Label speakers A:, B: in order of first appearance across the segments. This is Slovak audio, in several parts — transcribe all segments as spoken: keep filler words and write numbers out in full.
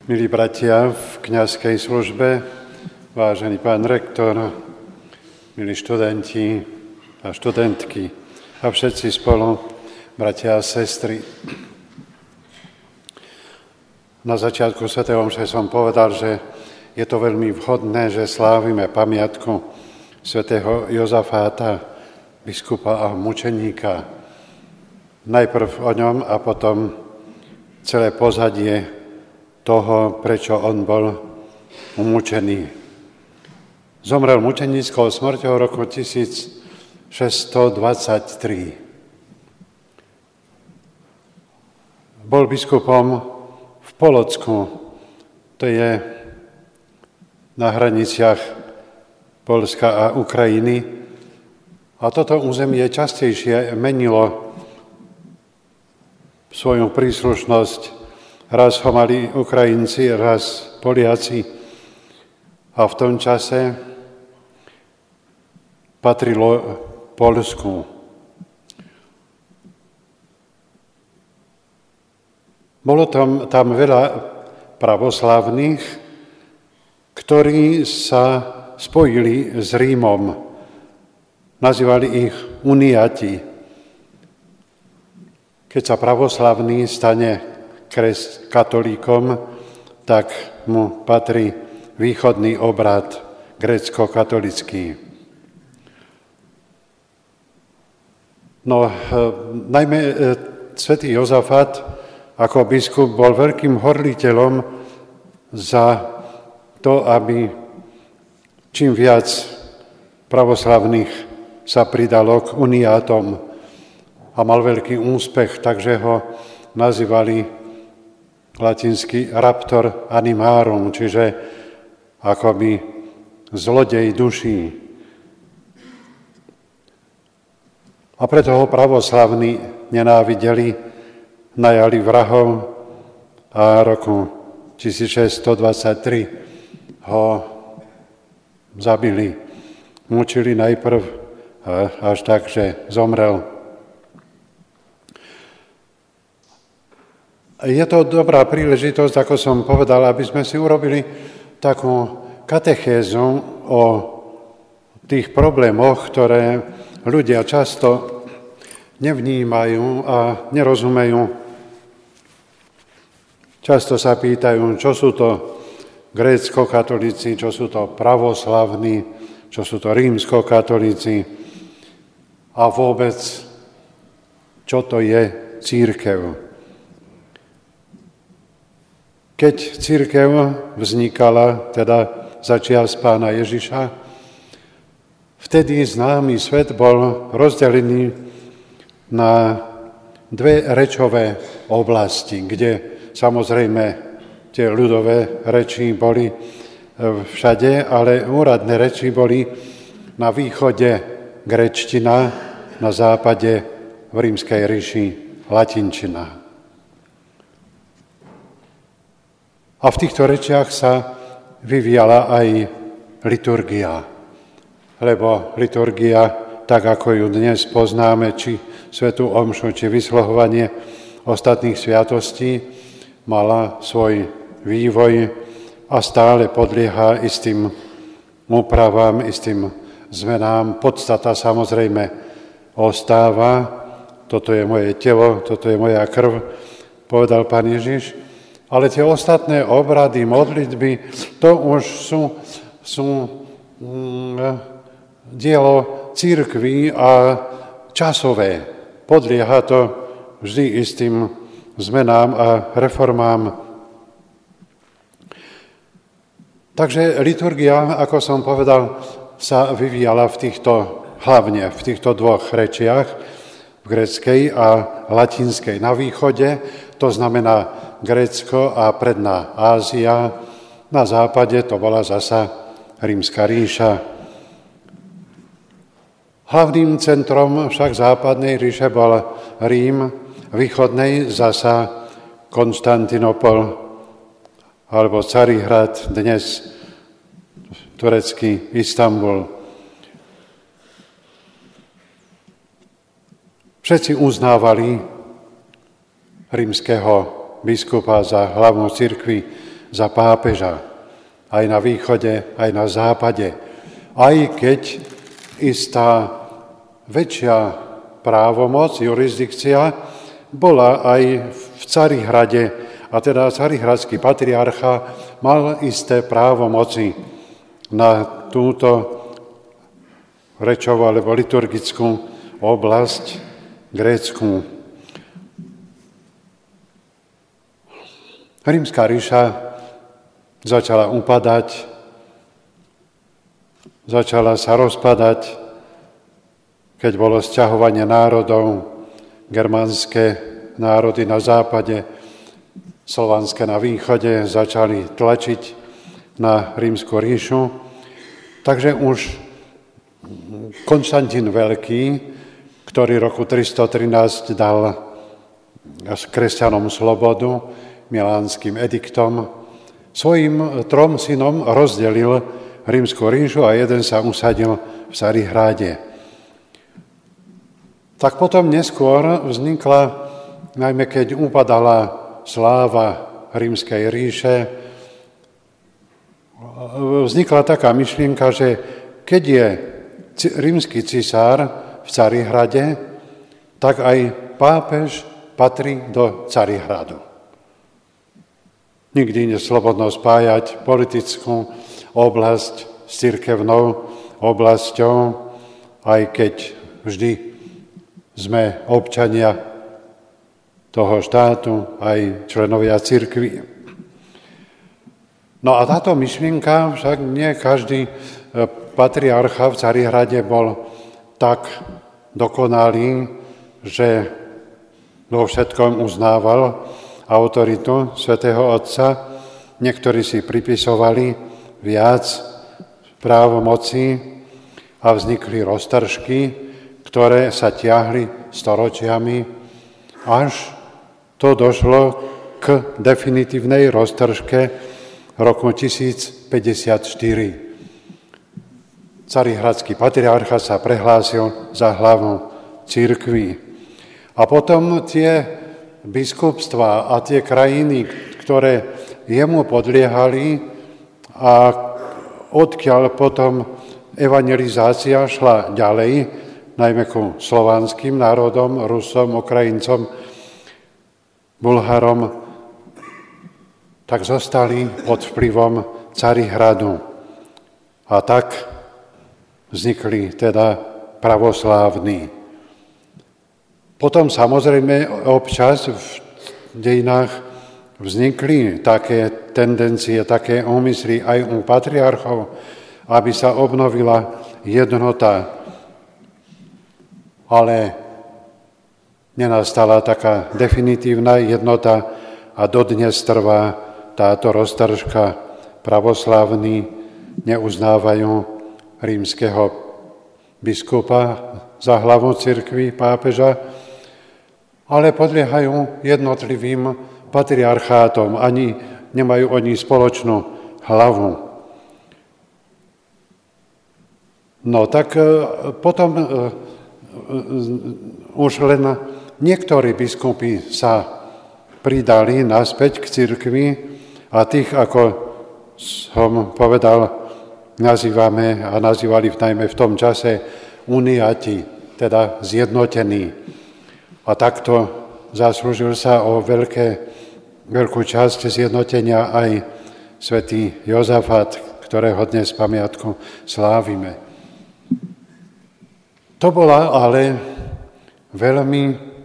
A: Milí bratia v kňazskej službe, vážený pán rektor, milí študenti a študentky a všetci spolu, bratia a sestry. Na začiatku svätého omše som povedal, že je to veľmi vhodné, že slávime pamiatku svätého Jozafáta, biskupa a mučeníka. Najprv o ňom a potom celé pozadie toho, prečo on bol umúčený. Zomrel mučenickou smrťou v roku tisícšesťstodvadsaťtri. Bol biskupom v Polocku, to je na hraniciach Poľska a Ukrajiny. A toto územie častejšie menilo svoju príslušnosť. Raz ho mali Ukrajinci, raz Poliaci. A v tom čase patrilo Poľsku. Bolo tam, tam veľa pravoslavných, ktorí sa spojili s Rímom. Nazývali ich uniati. Keď sa pravoslavný stane kres katolíkom, tak mu patrí východný obrad grécko-katolický. No, e, najmä e, svätý Jozafát ako biskup bol veľkým horliteľom za to, aby čím viac pravoslavných sa pridalo k uniátom a mal veľký úspech, takže ho nazývali latinsky raptor animarum, čiže akoby zlodej duší. A preto ho pravoslavní nenávideli, najali vrahov a roku tisícšesťstodvadsaťtri ho zabili. Mučili najprv až tak, že zomrel. Je to dobrá príležitosť, ako som povedal, aby sme si urobili takú katechézu o tých problémoch, ktoré ľudia často nevnímajú a nerozumejú. Často sa pýtajú, čo sú to grécko-katolíci, čo sú to pravoslavní, čo sú to rímsko-katolíci a vôbec, čo to je cirkev. Keď cirkev vznikala, teda začias pána Ježiša, vtedy známy svet bol rozdelený na dve rečové oblasti, kde samozrejme tie ľudové reči boli všade, ale úradné reči boli na východe gréčtina, na západe v rímskej ríši latinčina. A v týchto rečiach sa vyvíjala aj liturgia, lebo liturgia, tak ako ju dnes poznáme, či svätú omšu, či vysluhovanie ostatných sviatostí, mala svoj vývoj a stále podlieha istým úpravám, istým zmenám. Podstata samozrejme ostáva, toto je moje telo, toto je moja krv, povedal pán Ježiš. Ale tie ostatné obrady, modlitby, to už sú, sú mm, dielo cirkvi a časové. Podlieha to vždy istým zmenám a reformám. Takže liturgia, ako som povedal, sa vyvíjala v týchto, hlavne v týchto dvoch rečiach, v gréckej a latinskej. Na východe, to znamená Grécko a predná Ázia, na západe to bola zasa Rímska ríša. Hlavným centrom však západnej ríše bol Rím, východnej zasa Konštantinopol, alebo Carihrad, dnes turecký Istanbul. Všetci uznávali rímskeho biskupa za hlavu cirkvi za pápeža. Aj na východe, aj na západe. Aj keď istá väčšia právomoc, jurisdikcia bola aj v Carihrade, a teda carihradský patriarcha mal isté právomoci na túto rečovú alebo liturgickú oblasť grécku. Rímska ríša začala upadať, začala sa rozpadať, keď bolo sťahovanie národov, germánske národy na západe, slovanské na východe, začali tlačiť na Rímsku ríšu. Takže už Konštantín Veľký, ktorý v roku tristotrinásť dal kresťanom slobodu milánskym ediktom, svojim trom synom rozdelil Rímsku ríšu a jeden sa usadil v Carihráde. Tak potom neskôr vznikla, najmä keď upadala sláva Rímskej ríše, vznikla taká myšlienka, že keď je rímsky cisár v Carihrade, tak aj pápež patrí do Carihradu. Nikdy neslobodno spájať politickú oblasť s cirkevnou oblasťou, aj keď vždy sme občania toho štátu, aj členovia cirkvi. No a táto myšlienka, však nie každý patriarcha v Carihrade bol tak dokonalý, že vo všetkom uznával autoritu svätého Otca. Niektorí si pripisovali viac právomocí a vznikli roztržky, ktoré sa tiahli storočiami, až to došlo k definitívnej roztržke roku tisícpäťdesiatštyri. Carihradský patriarcha sa prehlásil za hlavu cirkvi. A potom tie biskupstvá a tie krajiny, ktoré jemu podliehali a odkiaľ potom evangelizácia šla ďalej, najmä ku slovanským národom, Rusom, Ukrajincom, Bulharom, tak zostali pod vplyvom Carihradu. A tak vznikli teda pravoslávni. Potom samozrejme občas v dejinách vznikli také tendencie, také úmysly aj u patriarchov, aby sa obnovila jednota. Ale nenastala taká definitívna jednota a dodnes trvá táto roztržka. Pravoslávni neuznávajú rímskeho biskupa za hlavu cirkvi, pápeža, ale podliehajú jednotlivým patriarchátom, ani nemajú oni spoločnú hlavu. No tak potom už len niektorí biskupy sa pridali naspäť k cirkvi a tých, ako som povedal, nazývame a nazývali najmä v tom čase uniati, teda zjednotení. A takto zaslúžil sa o veľké, veľkú časť zjednotenia aj svätý Jozafát, ktorého dnes pamiatku slávime. To bola ale veľmi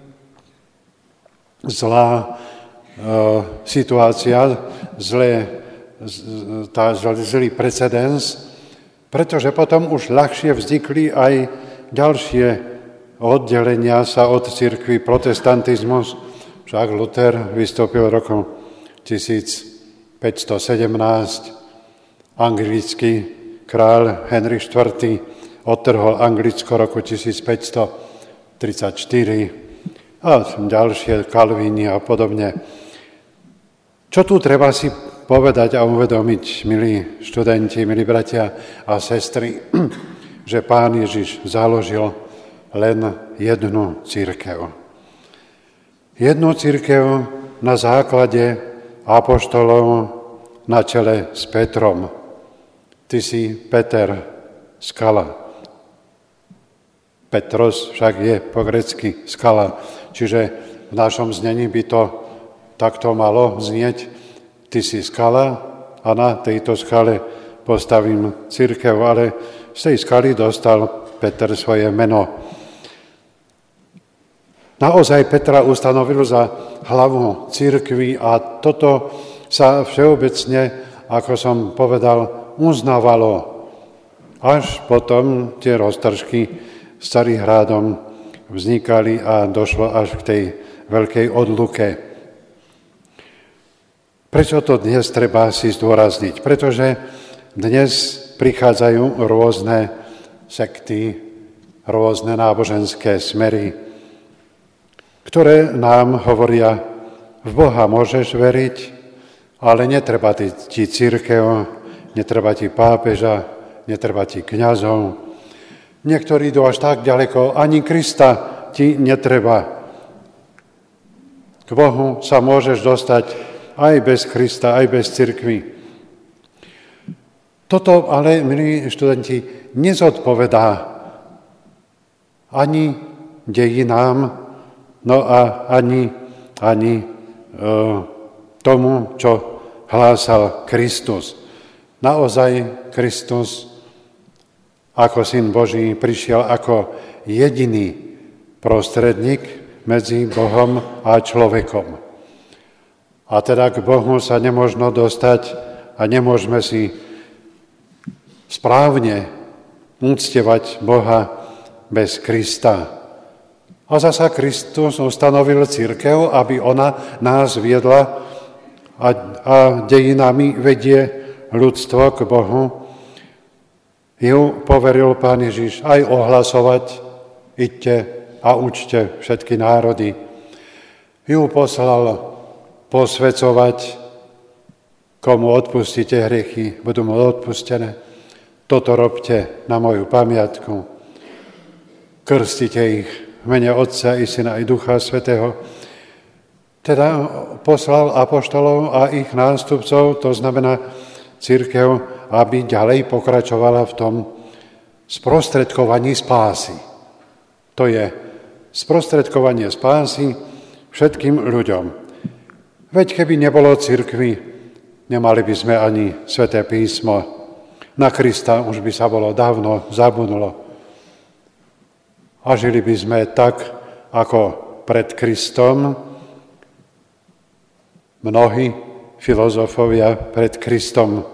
A: zlá e, situácia, zlé, tá, zlý precedens, pretože potom už ľahšie vznikli aj ďalšie oddelenia sa od cirkvi, protestantizmus. Však Luther vystúpil v roku tisícpäťstosedemnásť, anglický kráľ Henrik štvrtý odtrhol Anglicko roku tisícpäťstotridsaťštyri a ďalšie Kalvíny a podobne. Čo tu treba si povedať a uvedomiť, milí študenti, milí bratia a sestry, že Pán Ježiš založil len jednu cirkev. Jednu cirkev na základe apoštolov na čele s Petrom. Ty si Peter, skala. Petros však je po grécky skala. Čiže v našom znení by to takto malo znieť. Ty si skala a na tejto skale postavím cirkev, ale z tej skaly dostal Peter svoje meno. Naozaj Petra ustanovil za hlavu cirkvi a toto sa všeobecne, ako som povedal, uznávalo. Až potom tie roztržky s Carihrádom vznikali a došlo až k tej veľkej odluke. Prečo to dnes treba si zdôrazniť? Pretože dnes prichádzajú rôzne sekty, rôzne náboženské smery, ktoré nám hovoria, v Boha môžeš veriť, ale netreba ti, ti cirkev, netreba ti pápeža, netreba ti kňazov. Niektorí idú až tak ďaleko, ani Krista ti netreba. K Bohu sa môžeš dostať aj bez Krista, aj bez cirkvi. Toto ale, milí študenti, nezodpovedá ani dejinám, no a ani, ani e, tomu, čo hlásal Kristus. Naozaj Kristus ako Syn Boží prišiel ako jediný prostredník medzi Bohom a človekom. A teda k Bohu sa nemožno dostať a nemôžeme si správne uctievať Boha bez Krista. A zasa Kristus ustanovil cirkev, aby ona nás viedla a, a dejinami vedie ľudstvo k Bohu. Ju poveril Pán Ježiš aj ohlasovať, idte a učte všetky národy. Ju poslal posvecovať, komu odpustíte hriechy, budú mu odpustené. Toto robte na moju pamiatku. Krstite ich v mene Otca i Syna i Ducha Svätého. Teda poslal apoštolov a ich nástupcov, to znamená cirkev, aby ďalej pokračovala v tom sprostredkovaní spásy. To je sprostredkovanie spásy všetkým ľuďom. Veď keby nebolo cirkvi, nemali by sme ani Sväté písmo. Na Krista už by sa bolo dávno zabudlo. A žili by sme tak, ako pred Kristom. Mnohí filozofovia pred Kristom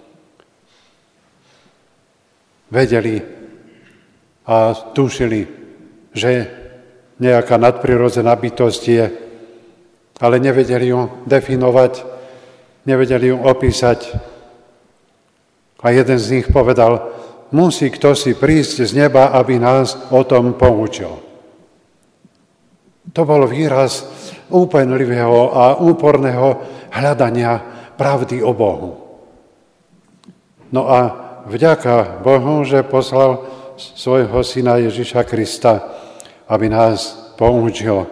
A: vedeli a tušili, že nejaká nadprirodzená bytosť je, ale nevedeli ju definovať, nevedeli ju opísať. A jeden z nich povedal, musí kto si prísť z neba, aby nás o tom poučil. To bol výraz úpenlivého a úporného hľadania pravdy o Bohu. No a vďaka Bohu, že poslal svojho syna Ježiša Krista, aby nás poučil.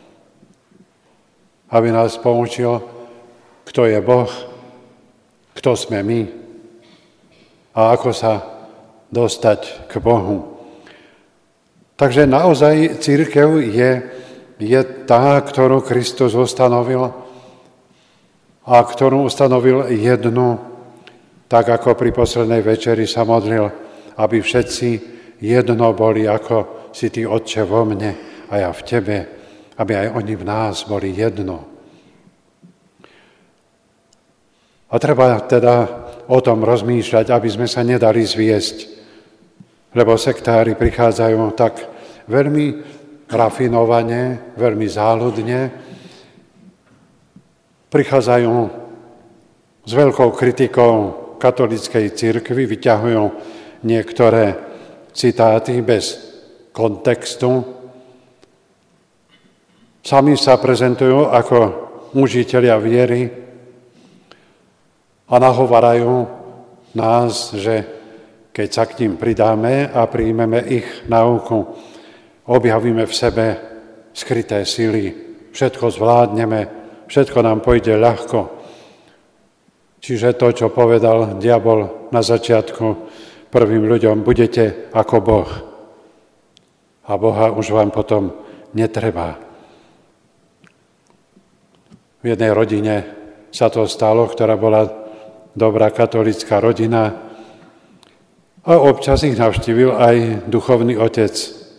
A: Aby nás poučil, kto je Boh, kto sme my a ako sa dostať k Bohu. Takže naozaj cirkev je, je tá, ktorú Kristus ustanovil a ktorú ustanovil jednu, tak ako pri poslednej večeri sa modlil, aby všetci jedno boli, ako si ty, Otče, vo mne a ja v tebe, aby aj oni v nás boli jedno. A treba teda o tom rozmýšľať, aby sme sa nedali zviesť, lebo sektári prichádzajú tak veľmi rafinovane, veľmi záľudne, prichádzajú s veľkou kritikou katolíckej cirkvi, vyťahujú niektoré citáty bez kontextu, sami sa prezentujú ako mužitelia viery a nahovarajú nás, že keď sa k ním pridáme a príjmeme ich náuku, objavíme v sebe skryté sily, všetko zvládneme, všetko nám pôjde ľahko. Čiže to, čo povedal diabol na začiatku prvým ľuďom, budete ako Boh. A Boha už vám potom netreba. V jednej rodine sa to stalo, ktorá bola dobrá katolická rodina a občas ich navštívil aj duchovný otec.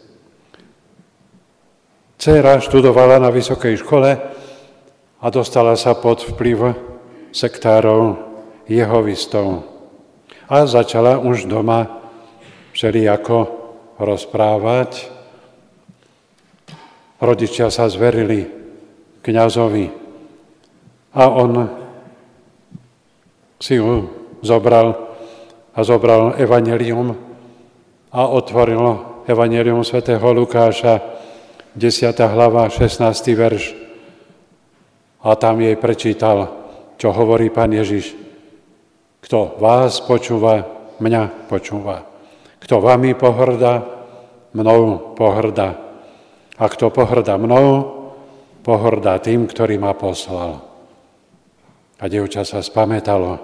A: Dcéra študovala na vysokej škole a dostala sa pod vplyv sektárov jehovistov. A začala už doma všelijako rozprávať. Rodičia sa zverili kňazovi a on si ju zobral a zobral evanjelium a otvoril evanjelium svätého Lukáša, desiata hlava, šestnásty verš. A tam jej prečítal, čo hovorí Pán Ježiš. Kto vás počúva, mňa počúva. Kto vami pohrdá, mnou pohrdá. A kto pohrdá mnou, pohrdá tým, ktorý ma poslal. A dievča sa spamätalo.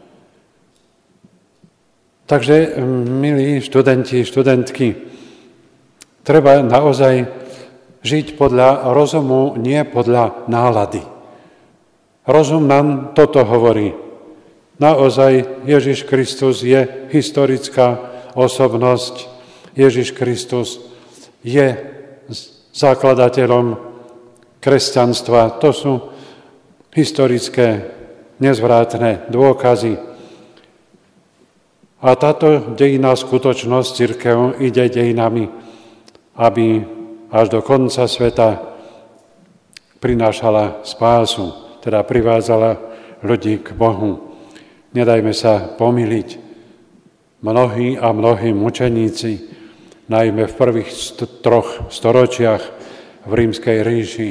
A: Takže, milí študenti, študentky, treba naozaj žiť podľa rozumu, nie podľa nálady. Rozum nám toto hovorí. Naozaj Ježiš Kristus je historická osobnosť. Ježiš Kristus je zakladateľom kresťanstva. To sú historické, nezvrátne dôkazy. A táto dejinná skutočnosť cirkev ide dejinami, aby až do konca sveta prinášala spásu, teda privádzala ľudí k Bohu. Nedajme sa pomýliť. Mnohí a mnohí mučeníci, najmä v prvých st- troch storočiach v Rímskej ríši,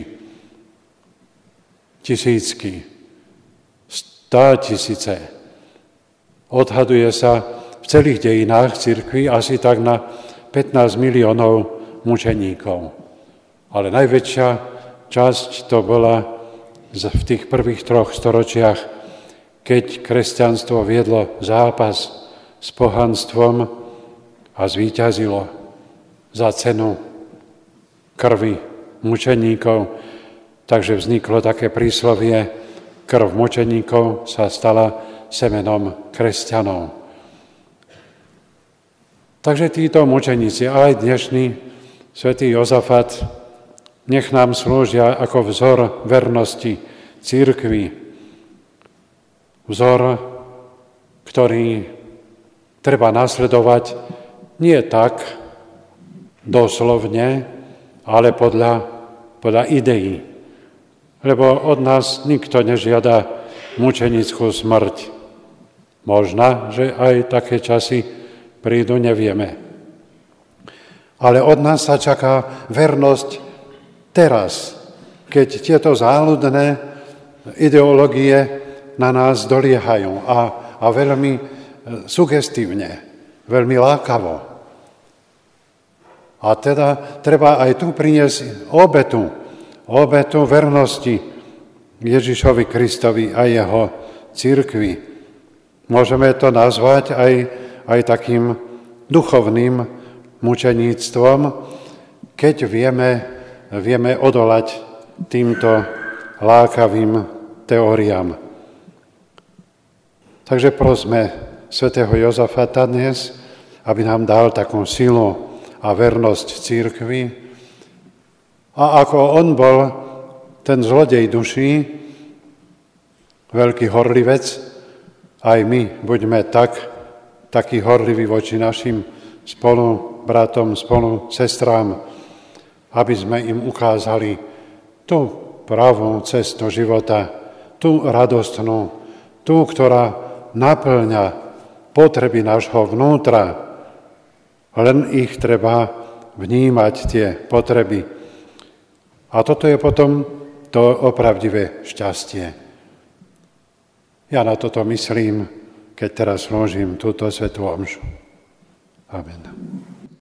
A: tisícky, stá tisíce. Odhaduje sa v celých dejinách cirkvi asi tak na pätnásť miliónov mučeníkov. Ale najväčšia časť to bola v tých prvých troch storočiach, keď kresťanstvo viedlo zápas s pohanstvom a zvíťazilo za cenu krvi mučeníkov. Takže vzniklo také príslovie, krv mučeníkov sa stala semenom kresťanov. Takže títo mučeníci, aj dnešný svätý Jozafat, nech nám slúžia ako vzor vernosti cirkvi. Vzor, ktorý treba nasledovať nie tak doslovne, ale podľa, podľa ideí. Lebo od nás nikto nežiada mučenickú smrť. Možno, že aj také časy prídu, nevieme. Ale od nás sa čaká vernosť teraz, keď tieto záľudné ideológie na nás doliehajú a, a veľmi sugestívne, veľmi lákavo. A teda treba aj tu priniesť obetu, obetu vernosti Ježišovi Kristovi a jeho cirkvi. Môžeme to nazvať aj, aj takým duchovným mučeníctvom, keď vieme, vieme odolať týmto lákavým teóriám. Takže prosme svätého Jozafata dnes, aby nám dal takú silu a vernosť cirkvi. A ako on bol ten zlodej duší, veľký horlivec, aj my buďme tak, takí horliví voči našim spolubratom, spolu sestrám, aby sme im ukázali tú pravú cestu života, tú radostnú, tú, ktorá naplňa potreby nášho vnútra. Len ich treba vnímať, tie potreby. A toto je potom to opravdivé šťastie. Ja na toto myslím, keď teraz slúžim túto svätú omšu. Amen.